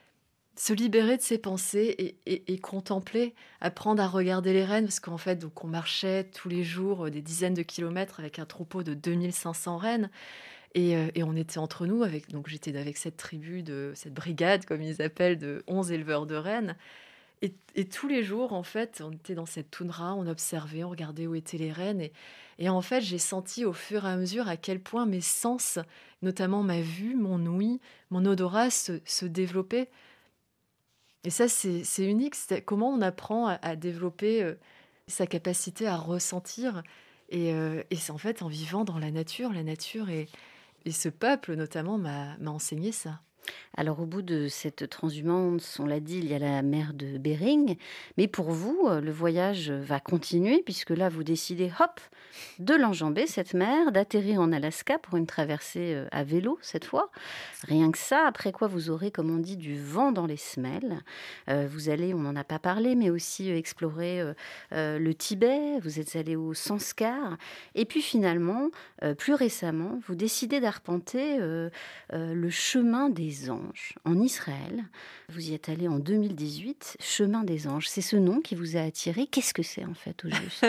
se libérer de ses pensées et, et- et contempler, apprendre à regarder les rennes, parce qu'en fait, donc, on marchait tous les jours euh, des dizaines de kilomètres avec un troupeau de deux mille cinq cents rennes, et, euh, et on était entre nous, avec, donc j'étais avec cette tribu, de cette brigade, comme ils appellent, de onze éleveurs de rennes, et, et tous les jours, en fait, on était dans cette toundra, on observait, on regardait où étaient les rennes, et, et en fait, j'ai senti au fur et à mesure à quel point mes sens, notamment ma vue, mon ouïe, mon odorat, se, se développaient. Et ça, c'est c'est unique. C'est comment on apprend à, à développer euh, sa capacité à ressentir. Et, euh, et c'est en fait en vivant dans la nature. La nature et, et ce peuple, notamment, m'a m'a enseigné ça. Alors au bout de cette transhumance, on l'a dit, il y a la mer de Bering. Mais pour vous, euh, le voyage va continuer puisque là, vous décidez, hop, de l'enjamber, cette mer, d'atterrir en Alaska pour une traversée euh, à vélo cette fois. Rien que ça, après quoi vous aurez, comme on dit, du vent dans les semelles. Euh, vous allez, on n'en a pas parlé, mais aussi euh, explorer euh, euh, le Tibet, vous êtes allé au Sanskar. Et puis finalement, euh, plus récemment, vous décidez d'arpenter euh, euh, le chemin des anges en Israël. Vous y êtes allé en deux mille dix-huit, chemin des anges. C'est ce nom qui vous a attiré. Qu'est-ce que c'est en fait au juste?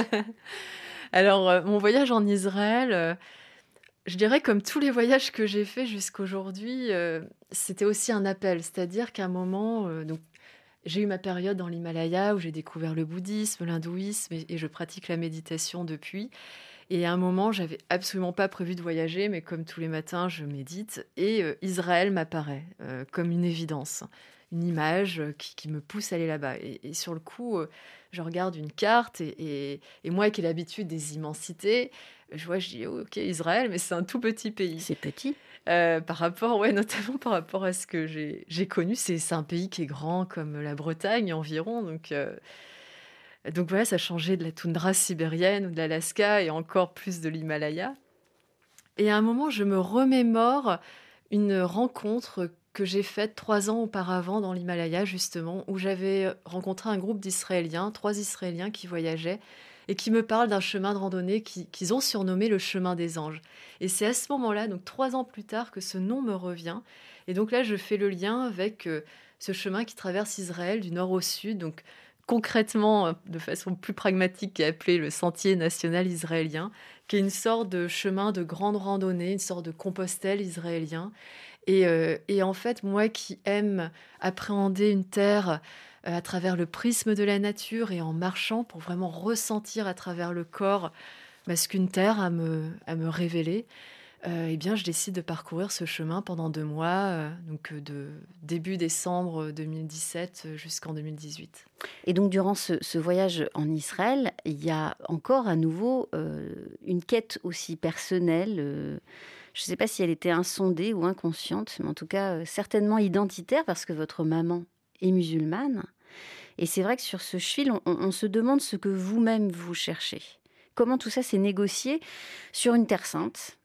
Alors, euh, mon voyage en Israël, euh, je dirais comme tous les voyages que j'ai faits jusqu'aujourd'hui, euh, c'était aussi un appel. C'est-à-dire qu'à un moment, euh, donc, j'ai eu ma période dans l'Himalaya où j'ai découvert le bouddhisme, l'hindouisme, et, et je pratique la méditation depuis. Et à un moment, j'avais absolument pas prévu de voyager, mais comme tous les matins, je médite. Et euh, Israël m'apparaît euh, comme une évidence, une image euh, qui, qui me pousse à aller là-bas. Et, et sur le coup, euh, je regarde une carte, et, et- et moi qui ai l'habitude des immensités, je vois, je dis, oh, ok, Israël, mais c'est un tout petit pays. C'est petit. Euh, par rapport, ouais, notamment par rapport à ce que j'ai j'ai connu, c'est c'est un pays qui est grand comme la Bretagne environ, donc... euh, donc voilà, ça changeait de la toundra sibérienne ou de l'Alaska et encore plus de l'Himalaya. Et à un moment, je me remémore une rencontre que j'ai faite trois ans auparavant dans l'Himalaya, justement, où j'avais rencontré un groupe d'Israéliens, trois Israéliens qui voyageaient et qui me parlent d'un chemin de randonnée qui- qu'ils ont surnommé le chemin des anges. Et c'est à ce moment-là, donc trois ans plus tard, que ce nom me revient. Et donc là, je fais le lien avec euh, ce chemin qui traverse Israël du nord au sud, donc concrètement, euh, de façon plus pragmatique, qui est appelé le Sentier national israélien, qui est une sorte de chemin de grande randonnée, une sorte de Compostelle israélien. Et, euh, et en fait, moi qui aime appréhender une terre euh, à travers le prisme de la nature et en marchant pour vraiment ressentir à travers le corps bah, ce qu'une terre a à me, à me révéler, euh, eh bien, je décide de parcourir ce chemin pendant deux mois, euh, donc euh, de début décembre deux mille dix-sept euh, jusqu'en deux mille dix-huit. Et donc, durant ce, ce voyage en Israël, il y a encore à nouveau euh, une quête aussi personnelle. euh, je ne sais pas si elle était insondée ou inconsciente, mais en tout cas euh, certainement identitaire parce que votre maman est musulmane. Et c'est vrai que sur ce fil, on, on- on se demande ce que vous-même vous cherchez. Comment tout ça s'est négocié sur une terre sainte,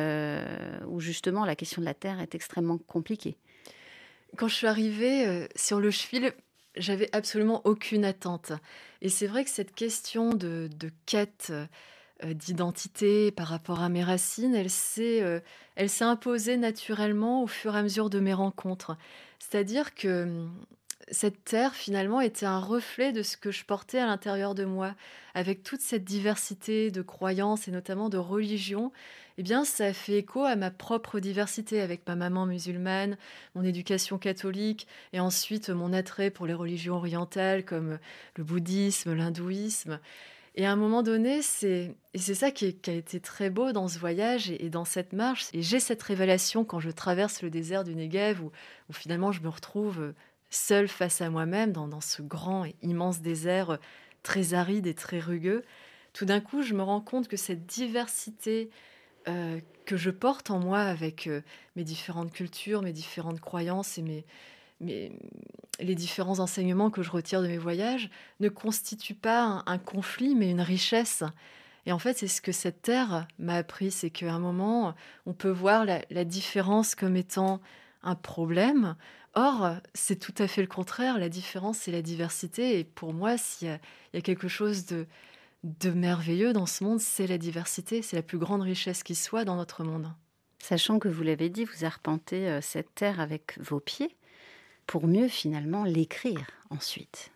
euh, où justement la question de la terre est extrêmement compliquée. Quand je suis arrivée euh, sur le Schwil, j'avais absolument aucune attente. Et c'est vrai que cette question de, de quête euh, d'identité par rapport à mes racines, elle s'est, euh, elle s'est imposée naturellement au fur et à mesure de mes rencontres. C'est-à-dire que hum, cette terre, finalement, était un reflet de ce que je portais à l'intérieur de moi. Avec toute cette diversité de croyances et notamment de religions, eh bien, ça fait écho à ma propre diversité avec ma maman musulmane, mon éducation catholique et ensuite mon attrait pour les religions orientales comme le bouddhisme, l'hindouisme. Et à un moment donné, c'est et c'est ça qui, est- qui a été très beau dans ce voyage et, et dans cette marche. Et j'ai cette révélation quand je traverse le désert du Negev où, où finalement je me retrouve seule face à moi-même dans, dans ce grand et immense désert euh, très aride et très rugueux. tout d'un coup, je me rends compte que cette diversité euh, que je porte en moi avec euh, mes différentes cultures, mes différentes croyances et mes, mes, les différents enseignements que je retire de mes voyages ne constitue pas un, un conflit, mais une richesse. Et en fait, c'est ce que cette terre m'a appris, c'est qu'à un moment, on peut voir la, la différence comme étant un problème. Or, c'est tout à fait le contraire. La différence, c'est la diversité. Et pour moi, s'il y a, il y a quelque chose de, de merveilleux dans ce monde, c'est la diversité. C'est la plus grande richesse qui soit dans notre monde. Sachant que vous l'avez dit, vous arpentez euh, cette terre avec vos pieds pour mieux finalement l'écrire ensuite.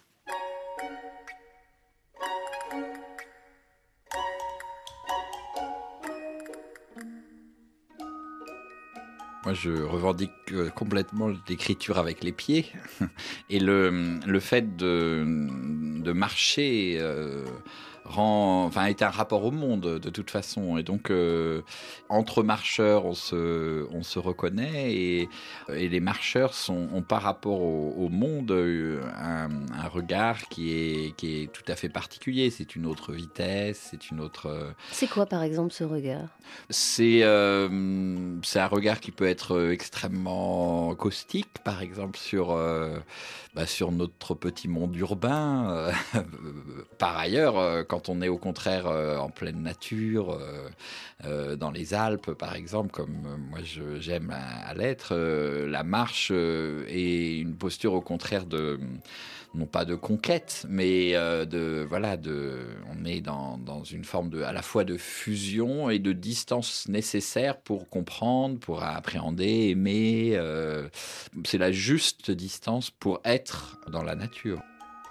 Moi, je revendique euh, complètement l'écriture avec les pieds et le, le fait de, de marcher euh, rend, enfin, est un rapport au monde de toute façon. Et donc, euh, entre marcheurs, on se, on se reconnaît et, et les marcheurs sont, ont par rapport au, au monde un, un regard qui est, qui est tout à fait particulier. C'est une autre vitesse, c'est une autre... C'est quoi par exemple ce regard ? C'est, euh, c'est un regard qui peut être extrêmement caustique, par exemple, sur, euh, bah, sur notre petit monde urbain. Par ailleurs, quand on est au contraire en pleine nature, euh, dans les Alpes, par exemple, comme moi je, j'aime à, à l'être, euh, la marche est une posture au contraire de... non pas de conquête, mais euh, de voilà, de, on est dans, dans une forme de, à la fois de fusion et de distance nécessaire pour comprendre, pour appréhender, aimer. Euh, c'est la juste distance pour être dans la nature.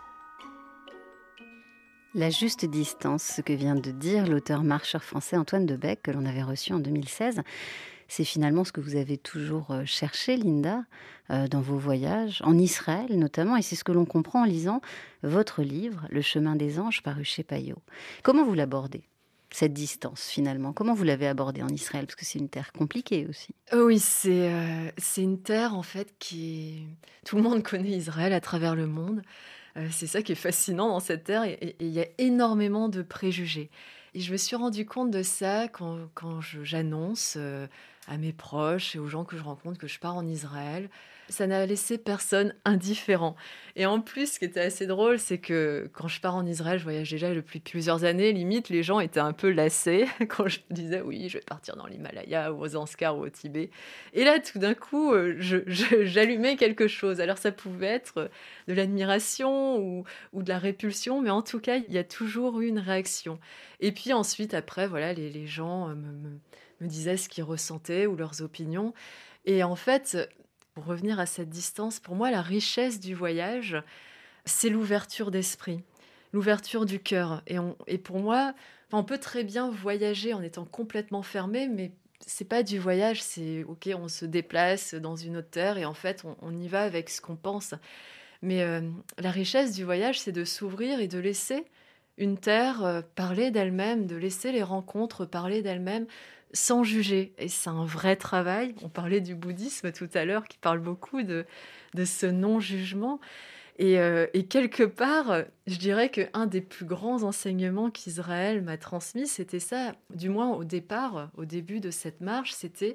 La juste distance, ce que vient de dire l'auteur marcheur français Antoine Debec, que l'on avait reçu en deux mille seize. C'est finalement ce que vous avez toujours cherché, Linda, euh, dans vos voyages, en Israël notamment, et c'est ce que l'on comprend en lisant votre livre, Le chemin des anges, paru chez Payot. Comment vous l'abordez, cette distance finalement ? Comment vous l'avez abordée en Israël ? Parce que c'est une terre compliquée aussi. Oui, c'est, euh, c'est une terre en fait qui est... Tout le monde connaît Israël à travers le monde. Euh, c'est ça qui est fascinant dans cette terre, et il y a énormément de préjugés. Et je me suis rendu compte de ça quand, quand je, j'annonce euh, à mes proches et aux gens que je rencontre que je pars en Israël. Ça n'a laissé personne indifférent. Et en plus, ce qui était assez drôle, c'est que quand je pars en Israël, je voyage déjà depuis plusieurs années, limite, les gens étaient un peu lassés quand je disais oui, je vais partir dans l'Himalaya ou aux Zanskar ou au Tibet. Et là, tout d'un coup, je, je, j'allumais quelque chose. Alors ça pouvait être de l'admiration ou, ou de la répulsion, mais en tout cas, il y a toujours eu une réaction. Et puis ensuite, après, voilà, les, les gens me, me, me disaient ce qu'ils ressentaient ou leurs opinions. Et en fait, pour revenir à cette distance, pour moi, la richesse du voyage, c'est l'ouverture d'esprit, l'ouverture du cœur. Et, on, et pour moi, on peut très bien voyager en étant complètement fermé, mais c'est pas du voyage, c'est ok, on se déplace dans une autre terre et en fait, on, on y va avec ce qu'on pense. Mais euh, la richesse du voyage, c'est de s'ouvrir et de laisser une terre euh, parler d'elle-même, de laisser les rencontres parler d'elles-mêmes sans juger. Et c'est un vrai travail. On parlait du bouddhisme tout à l'heure, qui parle beaucoup de, de ce non-jugement. Et, euh, et quelque part, je dirais qu'un des plus grands enseignements qu'Israël m'a transmis, c'était ça, du moins au départ, au début de cette marche, c'était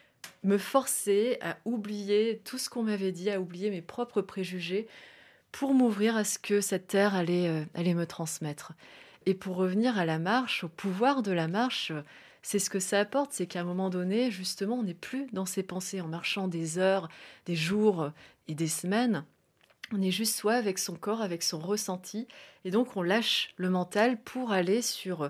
me forcer à oublier tout ce qu'on m'avait dit, à oublier mes propres préjugés, pour m'ouvrir à ce que cette terre allait, euh, allait me transmettre. Et pour revenir à la marche, au pouvoir de la marche, c'est ce que ça apporte, c'est qu'à un moment donné, justement, on n'est plus dans ses pensées. En marchant des heures, des jours et des semaines, on est juste soi avec son corps, avec son ressenti. Et donc, on lâche le mental pour aller sur,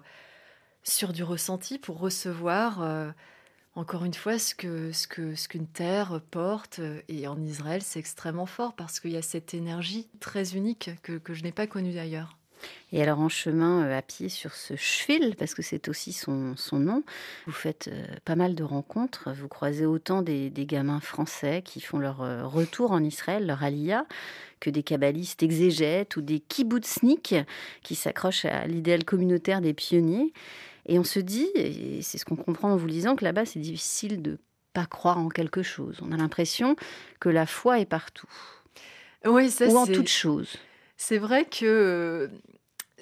sur du ressenti, pour recevoir, euh, encore une fois, ce, que, ce, que, ce qu'une terre porte. Et en Israël, c'est extrêmement fort parce qu'il y a cette énergie très unique que, que je n'ai pas connue d'ailleurs. Et alors en chemin euh, à pied sur ce Shvil, parce que c'est aussi son, son nom, vous faites euh, pas mal de rencontres. Vous croisez autant des, des gamins français qui font leur euh, retour en Israël, leur aliyah, que des kabbalistes exégètes ou des kibbutzniks qui s'accrochent à l'idéal communautaire des pionniers. Et on se dit, et c'est ce qu'on comprend en vous lisant, que là-bas c'est difficile de pas croire en quelque chose. On a l'impression que la foi est partout. Oui, ça, ou en c'est... toute chose. C'est vrai que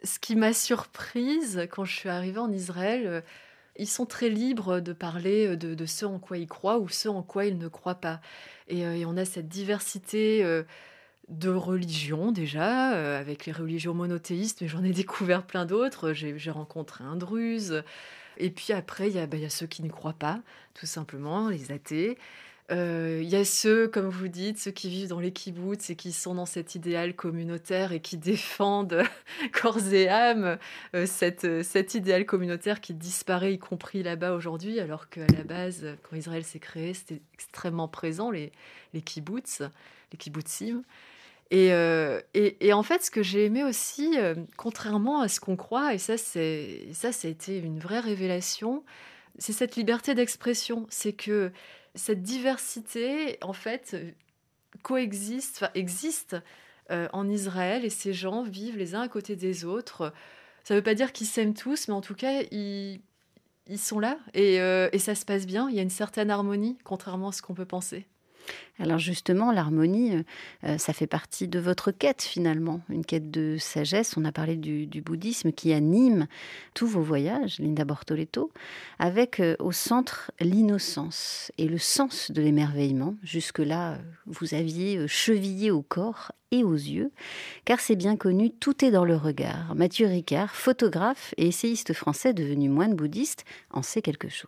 ce qui m'a surprise quand je suis arrivée en Israël, euh, ils sont très libres de parler de, de ce en quoi ils croient ou ce en quoi ils ne croient pas. Et, euh, et on a cette diversité euh, de religions déjà, euh, avec les religions monothéistes, mais j'en ai découvert plein d'autres. J'ai, j'ai rencontré un druze. Et puis après, il y a, bah, il y a ceux qui ne croient pas, tout simplement, les athées. Euh, Il y a ceux, comme vous dites, ceux qui vivent dans les kibboutz et qui sont dans cet idéal communautaire et qui défendent corps et âme euh, cette, cet idéal communautaire qui disparaît, y compris là-bas aujourd'hui, alors qu'à la base, quand Israël s'est créé, c'était extrêmement présent, les, les kibboutz, les kibbutzim. Et, euh, et, et en fait, ce que j'ai aimé aussi, euh, contrairement à ce qu'on croit, et ça, c'est, ça, ça a été une vraie révélation, c'est cette liberté d'expression. C'est que cette diversité, en fait, coexiste, enfin, existe euh, en Israël, et ces gens vivent les uns à côté des autres. Ça ne veut pas dire qu'ils s'aiment tous, mais en tout cas, ils, ils sont là, et, euh, et ça se passe bien. Il y a une certaine harmonie, contrairement à ce qu'on peut penser. Alors justement, l'harmonie, euh, ça fait partie de votre quête finalement, une quête de sagesse. On a parlé du, du bouddhisme qui anime tous vos voyages, Linda Bortoleto, avec euh, au centre l'innocence et le sens de l'émerveillement. Jusque-là, euh, vous aviez euh, chevillé au corps et aux yeux, car c'est bien connu, tout est dans le regard. Mathieu Ricard, photographe et essayiste français devenu moine bouddhiste, en sait quelque chose.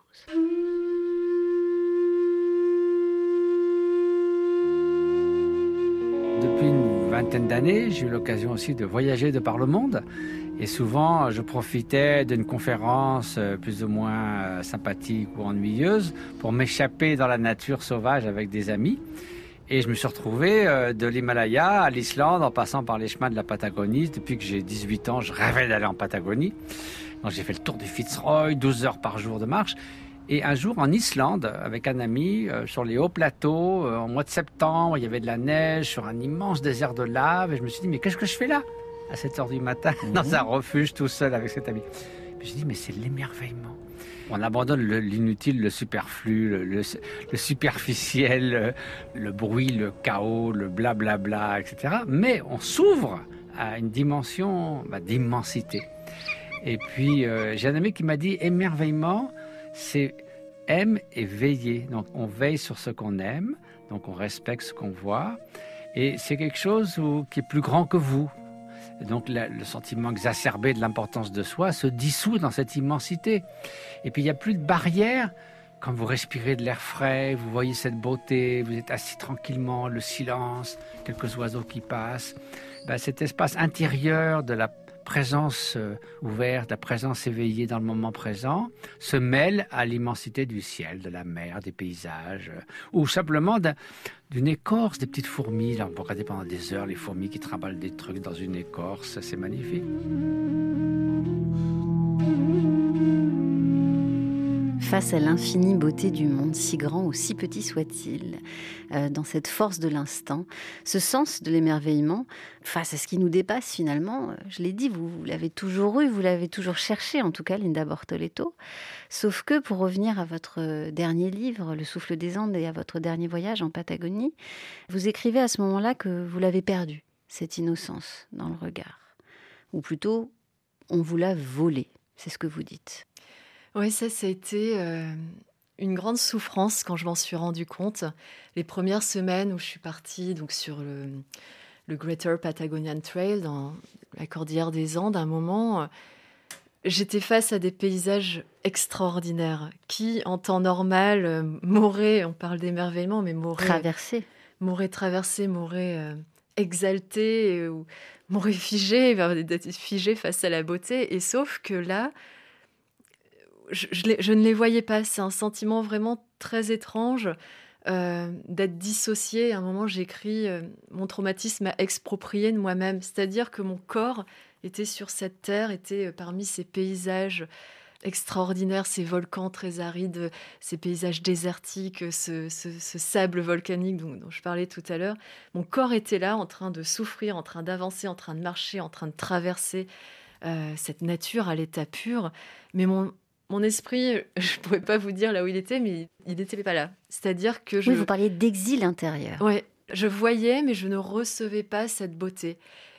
Depuis une vingtaine d'années, j'ai eu l'occasion aussi de voyager de par le monde. Et souvent, je profitais d'une conférence plus ou moins sympathique ou ennuyeuse pour m'échapper dans la nature sauvage avec des amis. Et je me suis retrouvé de l'Himalaya à l'Islande en passant par les chemins de la Patagonie. Depuis que j'ai dix-huit ans, je rêvais d'aller en Patagonie. Donc j'ai fait le tour du Fitzroy, douze heures par jour de marche. Et un jour, en Islande, avec un ami, euh, sur les hauts plateaux, euh, en mois de septembre, il y avait de la neige sur un immense désert de lave. Et je me suis dit, mais qu'est-ce que je fais là, à sept heures du matin, mmh. dans un refuge tout seul avec cet ami? Puis j'ai dit, mais c'est l'émerveillement. On abandonne le, l'inutile, le superflu, le, le, le superficiel, le, le bruit, le chaos, le blablabla, et cetera. Mais on s'ouvre à une dimension bah, d'immensité. Et puis, euh, j'ai un ami qui m'a dit, émerveillement, c'est aime et veiller. Donc, on veille sur ce qu'on aime, donc on respecte ce qu'on voit. Et c'est quelque chose où, qui est plus grand que vous. Et donc, la, le sentiment exacerbé de l'importance de soi se dissout dans cette immensité. Et puis, il n'y a plus de barrière. Quand vous respirez de l'air frais, vous voyez cette beauté, vous êtes assis tranquillement, le silence, quelques oiseaux qui passent. Ben, cet espace intérieur de la présence euh, ouverte, la présence éveillée dans le moment présent, se mêle à l'immensité du ciel, de la mer, des paysages, euh, ou simplement d'un, d'une écorce, des petites fourmis. Là, on peut regarder pendant des heures les fourmis qui trimballent des trucs dans une écorce, c'est magnifique. Face à l'infinie beauté du monde, si grand ou si petit soit-il, euh, dans cette force de l'instant, ce sens de l'émerveillement, face à ce qui nous dépasse finalement, je l'ai dit, vous, vous l'avez toujours eu, vous l'avez toujours cherché, en tout cas, Linda Bortoleto. Sauf que, pour revenir à votre dernier livre, Le souffle des Andes, et à votre dernier voyage en Patagonie, vous écrivez à ce moment-là que vous l'avez perdu, cette innocence dans le regard. Ou plutôt, on vous l'a volée, c'est ce que vous dites. Oui, ça, ça a été euh, une grande souffrance quand je m'en suis rendu compte. Les premières semaines où je suis partie donc, sur le, le Greater Patagonian Trail, dans la cordillère des Andes, à un moment, euh, j'étais face à des paysages extraordinaires qui, en temps normal, euh, m'auraient, on parle d'émerveillement, mais m'auraient... Traversé. M'auraient traversé, m'auraient euh, exalté, ou m'auraient figé, d'être figé face à la beauté. Et sauf que là... Je, je, les, je ne les voyais pas. C'est un sentiment vraiment très étrange euh, d'être dissocié. À un moment, j'écris euh, mon traumatisme m'a exproprié de moi-même. C'est-à-dire que mon corps était sur cette terre, était euh, parmi ces paysages extraordinaires, ces volcans très arides, ces paysages désertiques, ce, ce, ce sable volcanique dont, dont je parlais tout à l'heure. Mon corps était là, en train de souffrir, en train d'avancer, en train de marcher, en train de traverser euh, cette nature à l'état pur. Mais mon Mon esprit, je ne pourrais pas vous dire là où il était, mais il n'était pas là. C'est-à-dire que je... Oui, vous parliez d'exil intérieur. Oui, je voyais, mais je ne recevais pas cette beauté.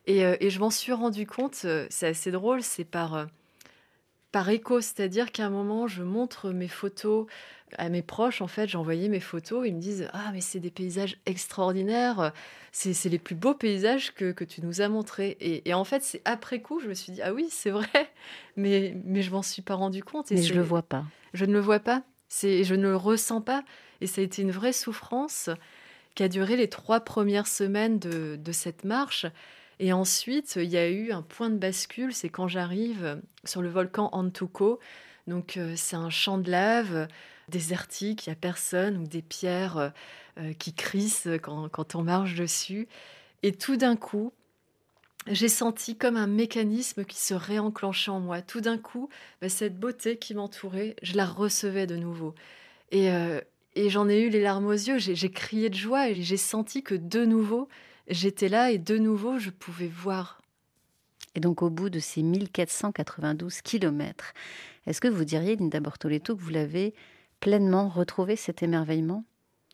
Et, euh, et je m'en suis rendu compte, euh, c'est assez drôle, c'est par, euh, par écho, c'est-à-dire qu'à un moment, je montre mes photos à mes proches, en fait, j'ai envoyé mes photos, ils me disent « Ah, mais c'est des paysages extraordinaires, c'est, c'est les plus beaux paysages que, que tu nous as montrés. » Et, et en fait, c'est après coup, je me suis dit « Ah oui, c'est vrai, mais, mais je m'en suis pas rendu compte. » Et Mais c'est- je le vois pas. Je ne le vois pas, c'est, je ne le ressens pas. Et ça a été une vraie souffrance qui a duré les trois premières semaines de, de cette marche. Et ensuite, il y a eu un point de bascule, c'est quand j'arrive sur le volcan Antuco. Donc, euh, c'est un champ de lave désertique, il n'y a personne, ou des pierres euh, euh, qui crissent quand, quand on marche dessus. Et tout d'un coup, j'ai senti comme un mécanisme qui se réenclenchait en moi. Tout d'un coup, bah, cette beauté qui m'entourait, je la recevais de nouveau. Et, euh, et j'en ai eu les larmes aux yeux, j'ai, j'ai crié de joie et j'ai senti que de nouveau, j'étais là et de nouveau, je pouvais voir. Et donc, au bout de ces mille quatre cent quatre-vingt-douze kilomètres, est-ce que vous diriez, Linda Bortoleto, que vous l'avez pleinement retrouvé, cet émerveillement?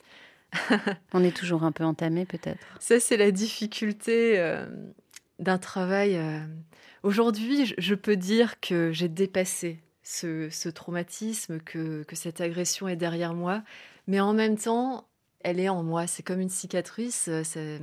On est toujours un peu entamé, peut-être. Ça, c'est la difficulté euh, d'un travail. euh. Aujourd'hui, je, je peux dire que j'ai dépassé ce, ce traumatisme, que, que cette agression est derrière moi. Mais en même temps, elle est en moi. C'est comme une cicatrice. euh, c'est-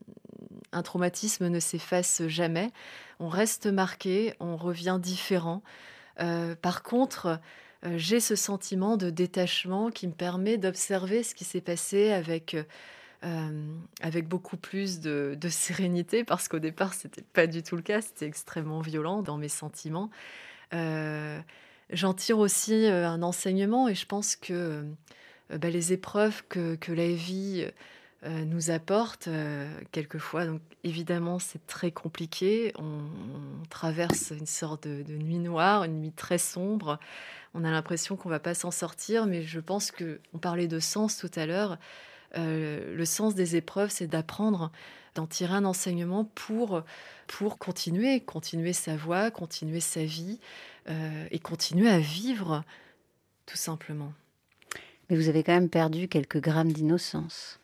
Un traumatisme ne s'efface jamais. On reste marqué, on revient différent. Euh, par contre, euh, j'ai ce sentiment de détachement qui me permet d'observer ce qui s'est passé avec, euh, avec beaucoup plus de, de sérénité, parce qu'au départ, c'était pas du tout le cas, c'était extrêmement violent dans mes sentiments. Euh, J'en tire aussi euh, un enseignement, et je pense que euh, bah, les épreuves que, que la vie euh, nous apporte, euh, quelquefois, donc évidemment, c'est très compliqué. On, on traverse une sorte de, de nuit noire, une nuit très sombre. On a l'impression qu'on va pas s'en sortir, mais je pense que, on parlait de sens tout à l'heure, euh, le sens des épreuves, c'est d'apprendre, d'en tirer un enseignement pour, pour continuer, continuer sa voie, continuer sa vie euh, et continuer à vivre, tout simplement. Mais vous avez quand même perdu quelques grammes d'innocence.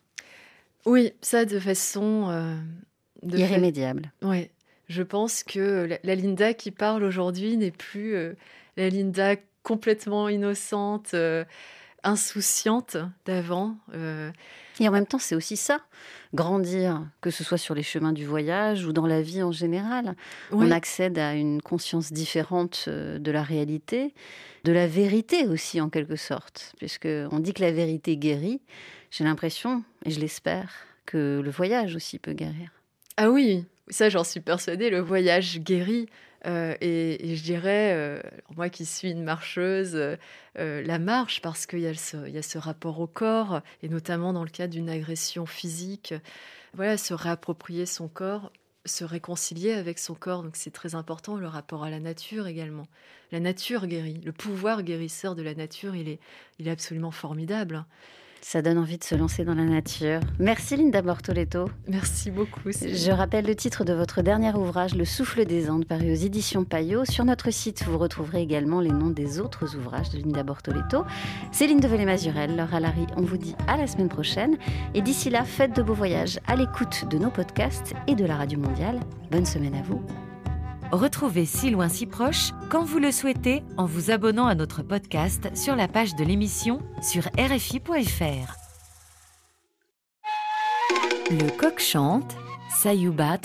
Oui, ça de façon... euh, de fa- Irrémédiable. Ouais, je pense que la, la Linda qui parle aujourd'hui n'est plus euh, la Linda complètement innocente, euh, insouciante d'avant. euh. Et en même temps, c'est aussi ça, grandir, que ce soit sur les chemins du voyage ou dans la vie en général. Ouais. On accède à une conscience différente euh, de la réalité, de la vérité aussi en quelque sorte, puisque on dit que la vérité guérit. J'ai l'impression, et je l'espère, que le voyage aussi peut guérir. Ah oui, ça j'en suis persuadée, le voyage guérit. Euh, et, et je dirais, euh, moi qui suis une marcheuse, euh, euh, la marche, parce qu'il y a, ce, il y a ce rapport au corps, et notamment dans le cas d'une agression physique, voilà, se réapproprier son corps, se réconcilier avec son corps, donc c'est très important, le rapport à la nature également. La nature guérit, le pouvoir guérisseur de la nature, il est, il est absolument formidable. Ça donne envie de se lancer dans la nature. Merci Linda Bortoleto. Merci beaucoup. Céline. Je rappelle le titre de votre dernier ouvrage, Le Souffle des Andes, paru aux éditions Payot. Sur notre site, vous retrouverez également les noms des autres ouvrages de Linda Bortoleto. Céline Develay-Mazurel, Laure Alary, on vous dit à la semaine prochaine. Et d'ici là, faites de beaux voyages à l'écoute de nos podcasts et de la Radio Mondiale. Bonne semaine à vous. Retrouvez Si Loin Si Proche quand vous le souhaitez en vous abonnant à notre podcast sur la page de l'émission sur R F I point F R. Le coq chante, Sayouba